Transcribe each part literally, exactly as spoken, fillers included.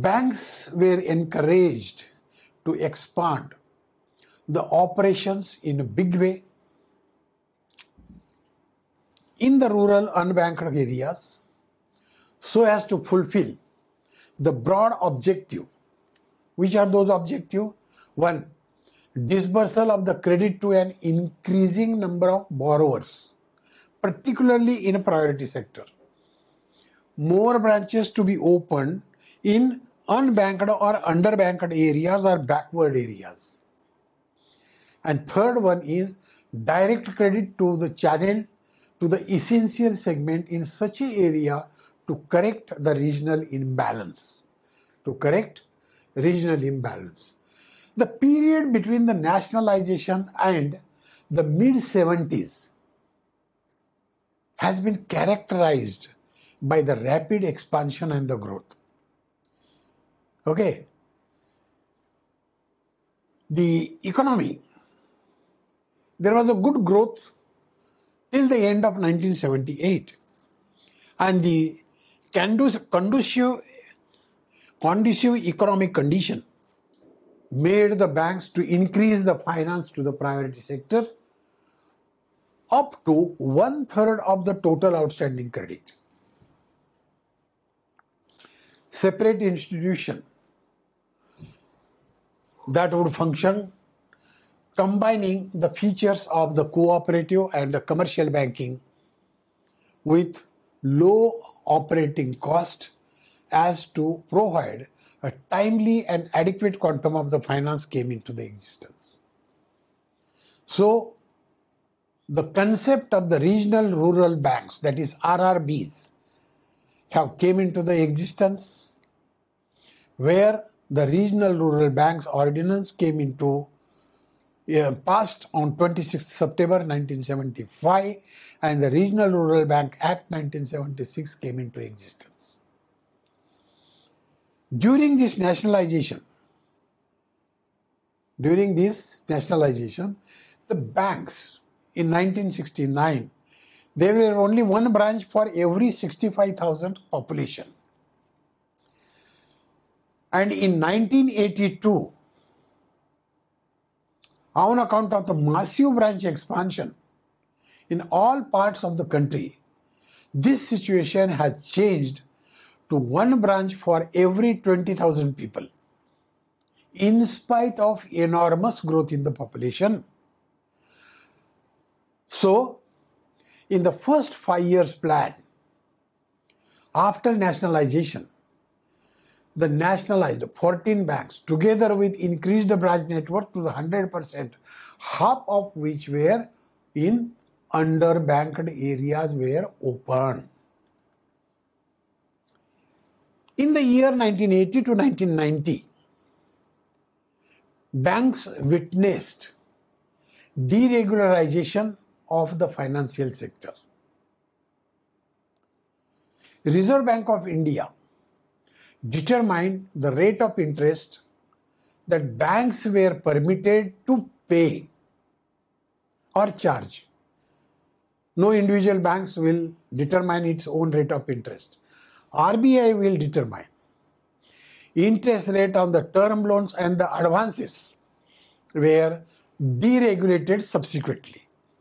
banks were encouraged to expand the operations in a big way in the rural unbanked areas so as to fulfill the broad objective. Which are those objectives? One, disbursal of the credit to an increasing number of borrowers, particularly in a priority sector. More branches to be opened in unbanked or underbanked areas or backward areas. And third one is direct credit to the channel to the essential segment in such an area to correct the regional imbalance. To correct regional imbalance. The period between the nationalization and the mid seventies has been characterized by the rapid expansion and the growth. Okay. The economy, there was a good growth till the end of nineteen seventy-eight. And the conducive, conducive economic condition made the banks to increase the finance to the priority sector up to one third of the total outstanding credit. Separate institution that would function combining the features of the cooperative and the commercial banking with low operating cost as to provide a timely and adequate quantum of the finance came into the existence. So, the concept of the regional rural banks, that is R R Bs, have came into the existence, where the regional rural banks ordinance came into uh, passed on twenty-sixth September nineteen seventy-five, and the Regional Rural Bank Act nineteen seventy-six came into existence. During this nationalization, during this nationalization, the banks in nineteen sixty-nine, there were only one branch for every sixty-five thousand population. And in nineteen eighty-two, on account of the massive branch expansion in all parts of the country, this situation has changed to one branch for every twenty thousand people. In spite of enormous growth in the population. So, in the first five years plan, after nationalization, the nationalized fourteen banks, together with increased branch network to the one hundred percent, half of which were in underbanked areas, were opened. In the year nineteen eighty to nineteen ninety, banks witnessed deregularization of the financial sector. The Reserve Bank of India determined the rate of interest that banks were permitted to pay or charge. No individual banks will determine its own rate of interest. R B I will determine interest rate on the term loans and the advances were deregulated subsequently.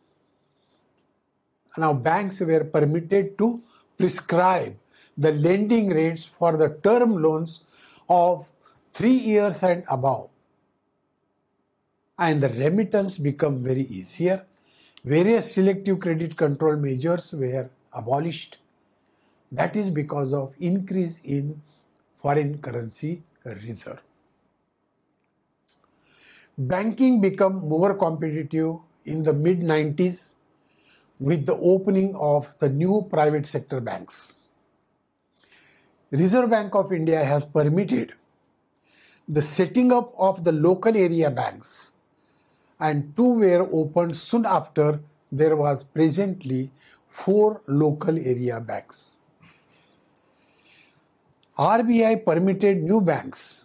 Now banks were permitted to prescribe the lending rates for the term loans of three years and above. And the remittance become very easier. Various selective credit control measures were abolished. That is because of increase in foreign currency reserve. Banking became more competitive in the mid nineties with the opening of the new private sector banks. Reserve Bank of India has permitted the setting up of the local area banks, and two were opened soon after. There was presently four local area banks. R B I permitted new banks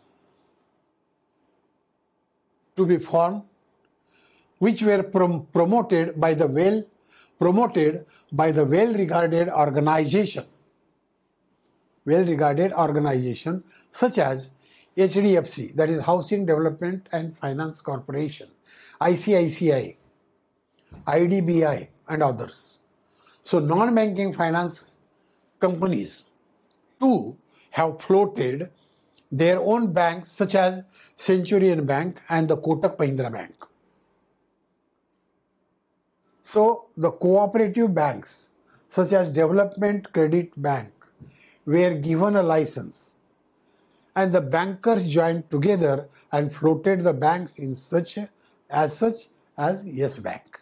to be formed, which were prom promoted by the well promoted by the well-regarded organization well-regarded organizations such as H D F C, that is Housing Development and Finance Corporation, I C I C I, I D B I, and others. So non-banking finance companies too have floated their own banks such as Centurion Bank and the Kotak Mahindra Bank. So the cooperative banks such as Development Credit Bank were given a license, and the bankers joined together and floated the banks in such a, as such as Yes Bank.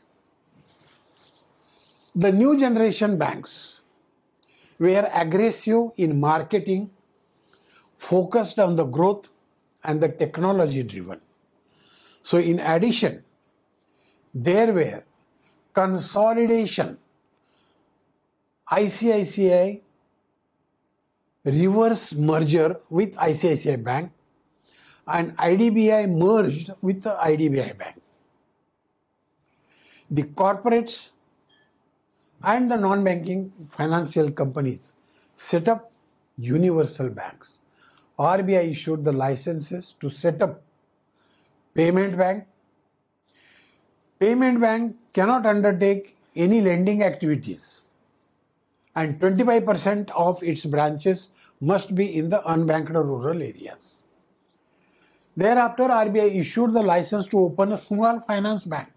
The new generation banks were aggressive in marketing, focused on the growth and the technology driven. So in addition, there were consolidation, I C I C I reverse merger with I C I C I Bank, and I D B I merged with the I D B I Bank. The corporates and the non-banking financial companies set up universal banks. R B I issued the licenses to set up payment bank. Payment bank cannot undertake any lending activities, and twenty-five percent of its branches must be in the unbanked rural areas. Thereafter, R B I issued the license to open a small finance bank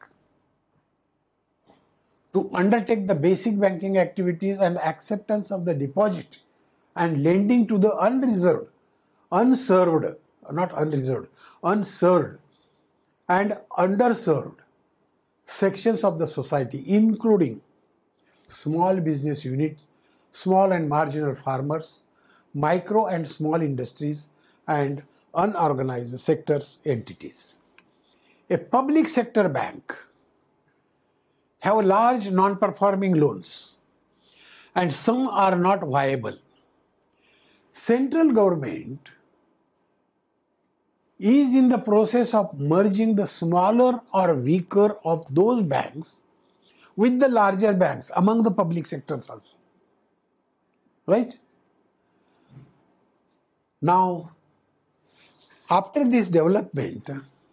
to undertake the basic banking activities and acceptance of the deposit and lending to the unreserved, unserved, not unreserved, unserved and underserved sections of the society, including small business units, small and marginal farmers, micro and small industries, and unorganized sectors entities. A public sector bank have large non-performing loans, and some are not viable. Central government is in the process of merging the smaller or weaker of those banks with the larger banks among the public sectors also. Right? Now, after this development,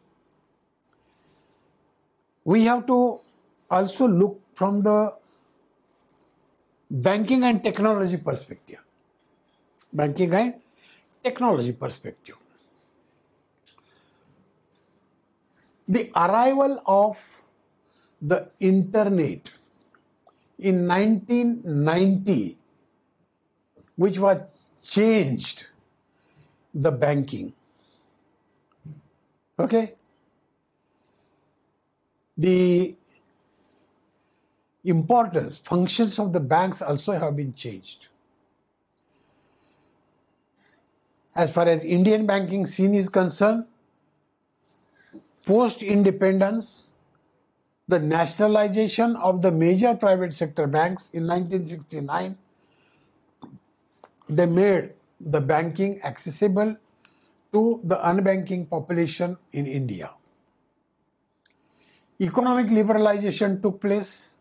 we have to also look from the banking and technology perspective. Banking and technology perspective. The arrival of the internet in nineteen ninety, which was changed the banking. Okay? The importance, functions of the banks also have been changed. As far as Indian banking scene is concerned, post-independence, the nationalization of the major private sector banks in nineteen sixty-nine, they made the banking accessible to the unbanking population in India. Economic liberalization took place,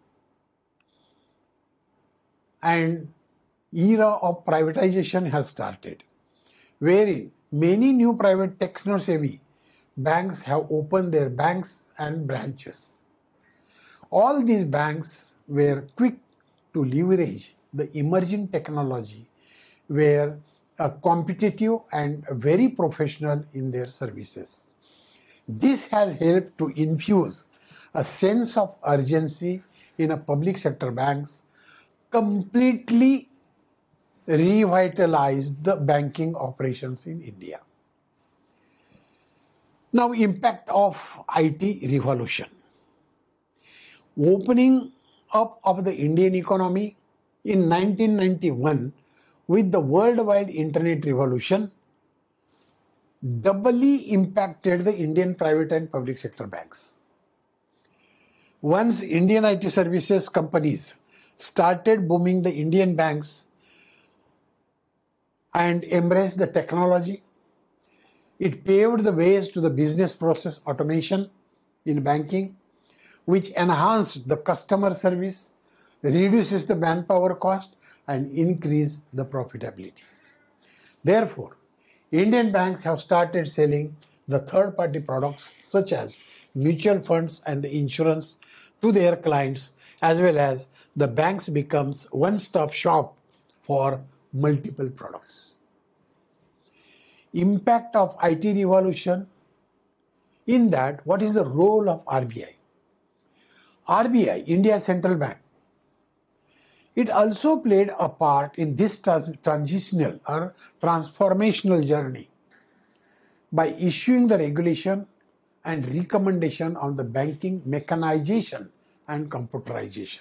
and era of privatization has started, wherein many new private techno-savvy banks have opened their banks and branches. All these banks were quick to leverage the emerging technology, were uh, competitive and very professional in their services. This has helped to infuse a sense of urgency in a public sector banks, completely revitalized the banking operations in India. Now, impact of I T revolution. Opening up of the Indian economy in nineteen ninety-one with the worldwide internet revolution doubly impacted the Indian private and public sector banks. Once Indian I T services companies started booming, the Indian banks and embraced the technology, it paved the ways to the business process automation in banking, which enhanced the customer service, reduces the manpower cost, and increase the profitability. Therefore, Indian banks have started selling the third-party products such as mutual funds and the insurance to their clients, as well as the banks becomes one-stop shop for multiple products. Impact of I T revolution. In that, what is the role of R B I? R B I, India's central bank, it also played a part in this trans transitional or transformational journey by issuing the regulation and recommendation on the banking mechanization and computerization.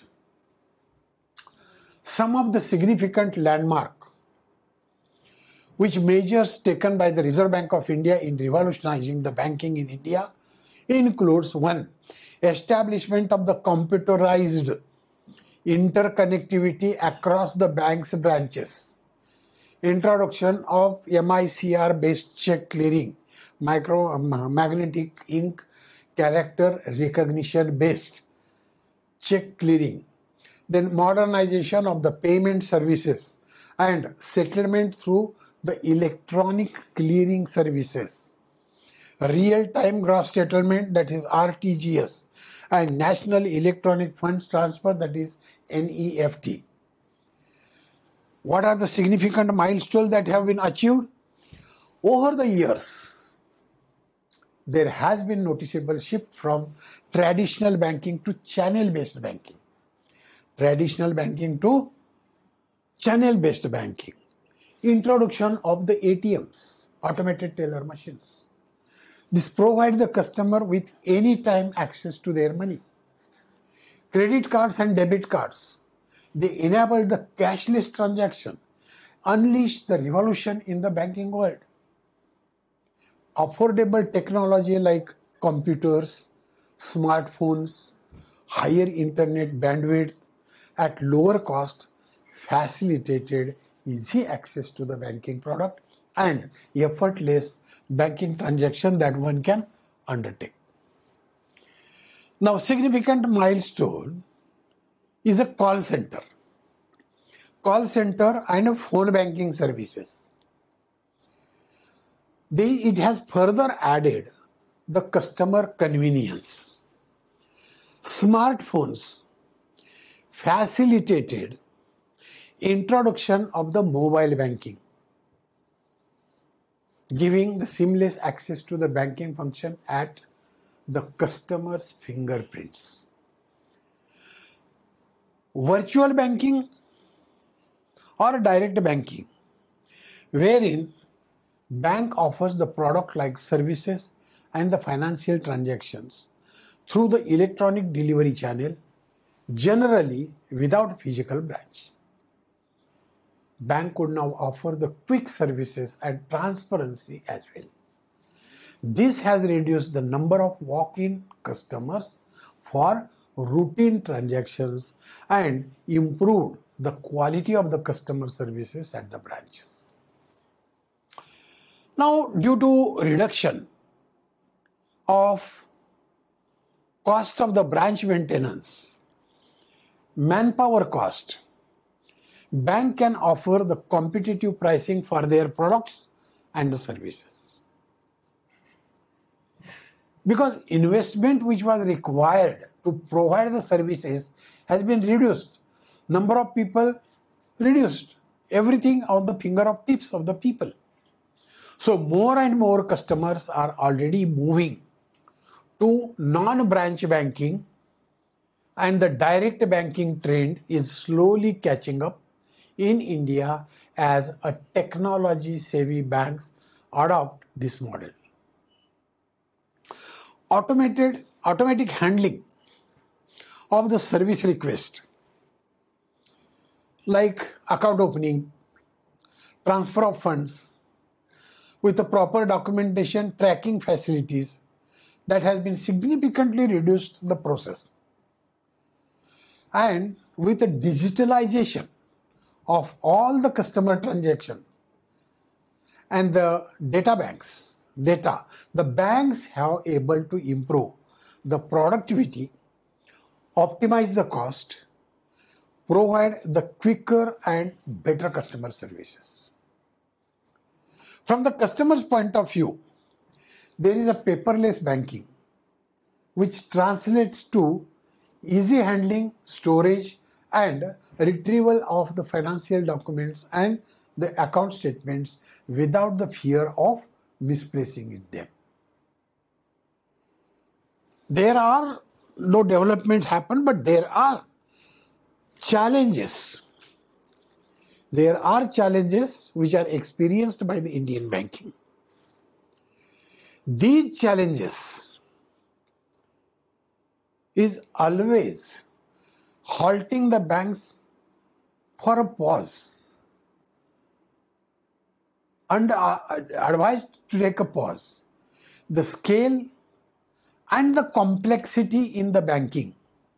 Some of the significant landmark which measures taken by the Reserve Bank of India in revolutionizing the banking in India includes one, establishment of the computerized interconnectivity across the bank's branches, introduction of M I C R based check clearing, micro magnetic ink character recognition based check clearing, then modernization of the payment services and settlement through the electronic clearing services, real-time gross settlement, that is R T G S, and National Electronic Funds Transfer, that is N E F T. What are the significant milestones that have been achieved? Over the years, there has been noticeable shift from traditional banking to channel-based banking. Traditional banking to channel-based banking. Introduction of the A T Ms, automated teller machines. This provides the customer with anytime access to their money. Credit cards and debit cards, they enable the cashless transaction, unleash the revolution in the banking world. Affordable technology like computers, smartphones, higher internet bandwidth at lower cost facilitated easy access to the banking product and effortless banking transaction that one can undertake. Now, significant milestone is a call center. Call center and phone banking services. They, it has further added the customer convenience. Smartphones facilitated introduction of the mobile banking, giving the seamless access to the banking function at the customer's fingerprints. Virtual banking or direct banking, wherein bank offers the product like services and the financial transactions through the electronic delivery channel, generally without physical branch. Bank could now offer the quick services and transparency as well. This has reduced the number of walk-in customers for routine transactions and improved the quality of the customer services at the branches. Now, due to reduction of cost of the branch maintenance, manpower cost, bank can offer the competitive pricing for their products and the services. Because investment which was required to provide the services has been reduced. Number of people reduced. Everything on the finger of tips of the people. So more and more customers are already moving to non-branch banking, and the direct banking trend is slowly catching up in India as a technology-savvy banks adopt this model. Automated, automatic handling of the service request like account opening, transfer of funds with the proper documentation tracking facilities, that has been significantly reduced the process. And with the digitalization of all the customer transaction and the data banks, data, the banks have able to improve the productivity, optimize the cost, provide the quicker and better customer services. From the customer's point of view, there is a paperless banking, which translates to easy handling, storage, and retrieval of the financial documents and the account statements without the fear of misplacing it them. There are no developments happen, but there are challenges. There are challenges which are experienced by the Indian banking. These challenges is always halting the banks for a pause and are advised to take a pause. The scale and the complexity in the banking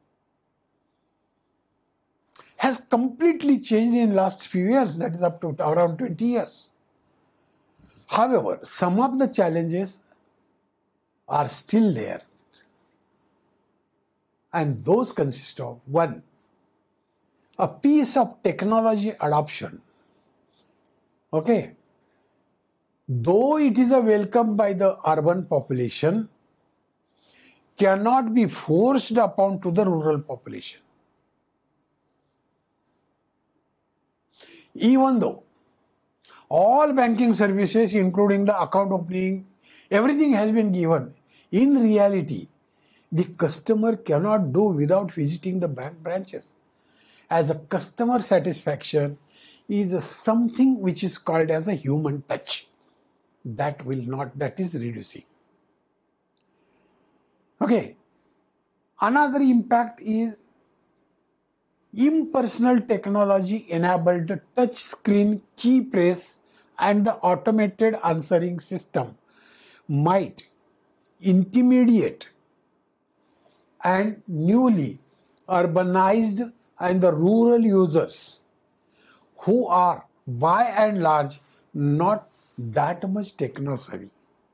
has completely changed in the last few years, that is up to around twenty years. However, some of the challenges are still there. And those consist of, one, a piece of technology adoption. Okay. Though it is a welcome by the urban population, cannot be forced upon to the rural population. Even though all banking services, including the account opening, everything has been given, in reality, the customer cannot do without visiting the bank branches. As a customer satisfaction is a something which is called as a human touch. That will not, that is reducing. Okay. Another impact is impersonal technology enabled touch screen key press and the automated answering system might intimidate and newly urbanized and the rural users who are by and large not that much techno-savvy.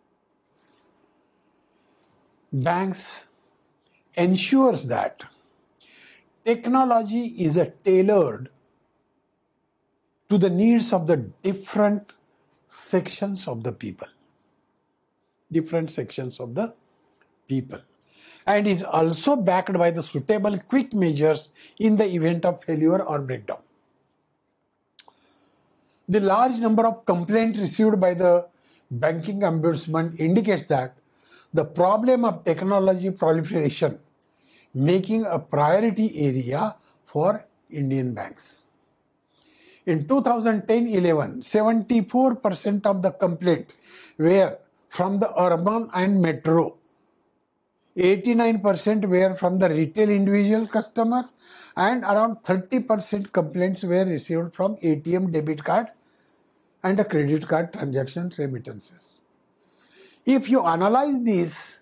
Banks ensures that technology is a tailored to the needs of the different sections of the people. Different sections of the people. And is also backed by the suitable quick measures in the event of failure or breakdown. The large number of complaints received by the banking ombudsman indicates that the problem of technology proliferation making a priority area for Indian banks. In two thousand ten eleven, seventy-four percent of the complaints were from the urban and metro. eighty-nine percent were from the retail individual customers and around thirty percent complaints were received from A T M debit card and the credit card transactions remittances. If you analyze this,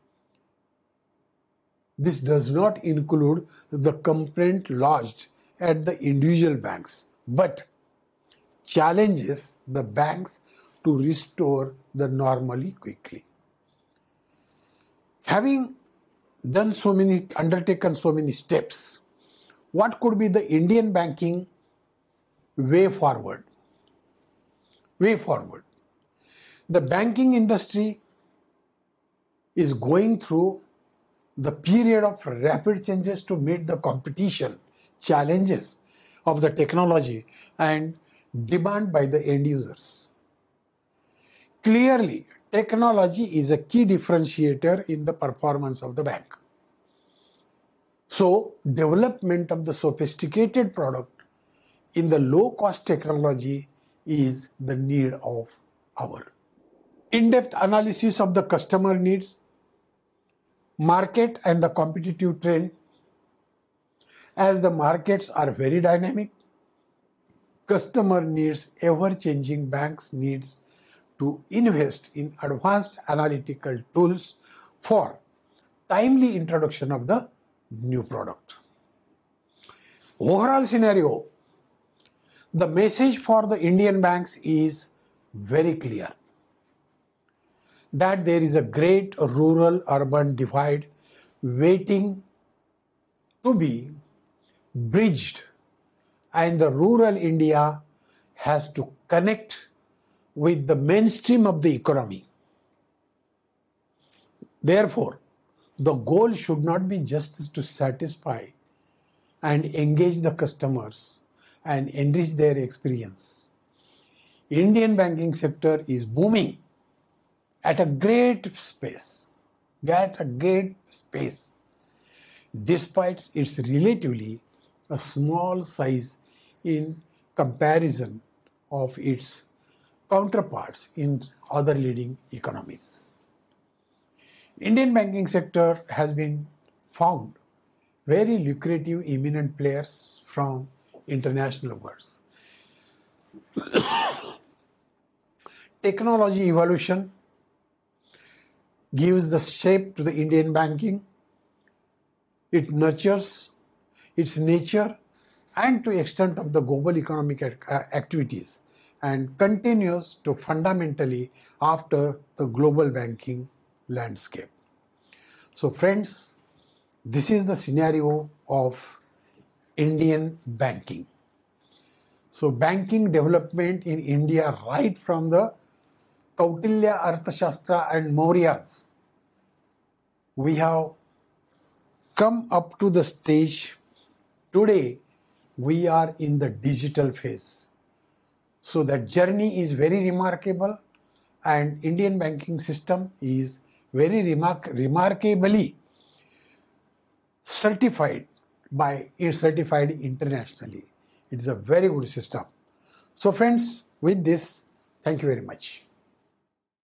this does not include the complaint lodged at the individual banks, but challenges the banks to restore the normally quickly. Having done so many, undertaken so many steps, what could be the Indian banking way forward? Way forward. The banking industry is going through the period of rapid changes to meet the competition, challenges of the technology and demand by the end users. Clearly, technology is a key differentiator in the performance of the bank. So, development of the sophisticated product in the low-cost technology is the need of hour. In-depth analysis of the customer needs, market and the competitive trend. As the markets are very dynamic, customer needs ever-changing, banks needs to invest in advanced analytical tools for timely introduction of the new product. Overall scenario, the message for the Indian banks is very clear, that there is a great rural-urban divide waiting to be bridged, and the rural India has to connect with the mainstream of the economy. Therefore, the goal should not be just to satisfy and engage the customers and enrich their experience. Indian banking sector is booming at a great space, at a great space, despite its relatively a small size in comparison of its counterparts in other leading economies. Indian banking sector has been found very lucrative eminent players from international worlds. Technology evolution gives the shape to the Indian banking. It nurtures its nature and to extent of the global economic activities and continues to fundamentally after the global banking landscape. So friends, this is the scenario of Indian banking. So banking development in India right from the Kautilya Arthashastra and Mauryas, we have come up to the stage. Today we are in the digital phase. So that journey is very remarkable, and Indian banking system is very remark remarkably certified by is certified internationally. It is a very good system. So friends, with this, thank you very much.